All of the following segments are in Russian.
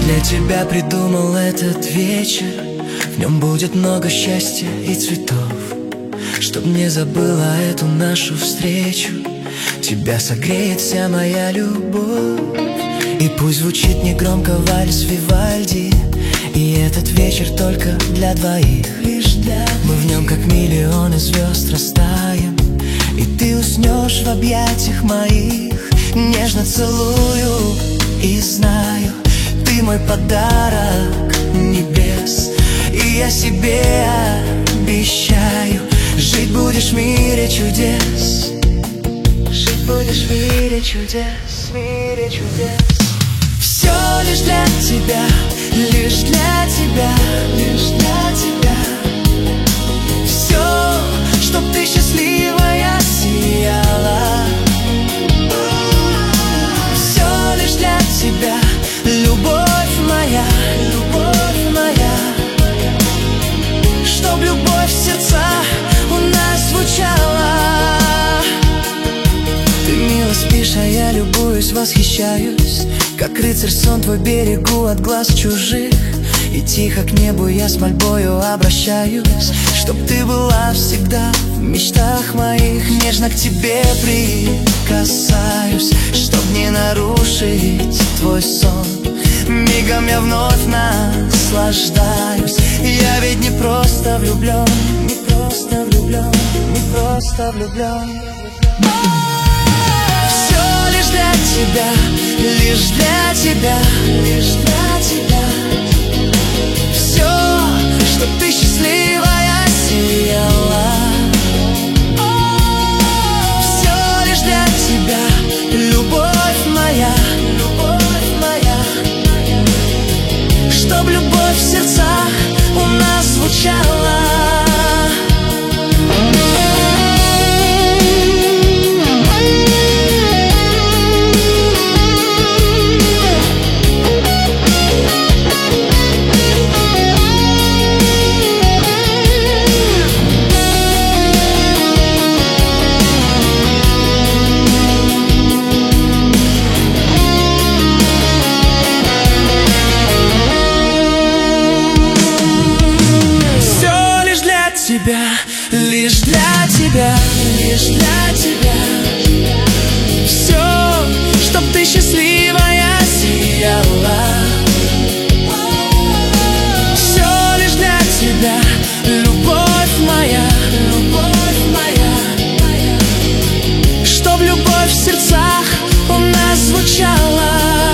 Для тебя придумал этот вечер, в нем будет много счастья и цветов. Чтоб не забыла эту нашу встречу, тебя согреет вся моя любовь. И пусть звучит негромко вальс Вивальди, и этот вечер только для двоих. Мы в нем как миллионы звезд растаем, и ты уснешь в объятиях моих. Нежно целую и знаю, ты мой подарок небес. И я себе обещаю, жить будешь в мире чудес. Жить будешь в мире чудес, в мире чудес. Все лишь для тебя, лишь для тебя, лишь для тебя. Все, чтоб ты счастливая сияла. Все лишь для тебя, любовь моя, любовь моя. Чтоб любовь в сердцах у нас звучала. Ты мило спишь, а я любуюсь, восхищаюсь. Как рыцарь сон твой берегу от глаз чужих. И тихо к небу я с мольбою обращаюсь, чтоб ты была всегда в мечтах моих. Нежно к тебе прикасаюсь, чтоб не нарушить твой сон. Мигом я вновь наслаждаюсь. Я ведь не просто влюблен, не просто влюблен, не просто влюблен. Все лишь для тебя, лишь для тебя, лишь для тебя. Все, чтоб ты счастливая сияла. Все лишь для тебя, любовь моя, любовь моя. Чтоб любовь в сердцах у нас звучала. Тебя, лишь для тебя, лишь для тебя. Все, чтоб ты счастливая сияла. Все лишь для тебя, любовь моя, любовь моя. Чтоб любовь в сердцах у нас звучала.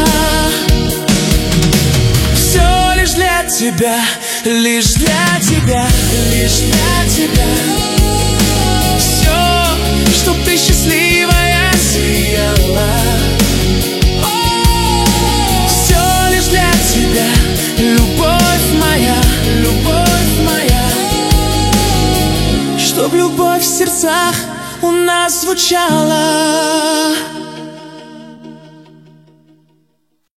Все лишь для тебя, лишь для тебя, лишь для тебя. Все, чтоб ты счастливая сияла. Все лишь для тебя, любовь моя, любовь моя. Чтоб любовь в сердцах у нас звучала.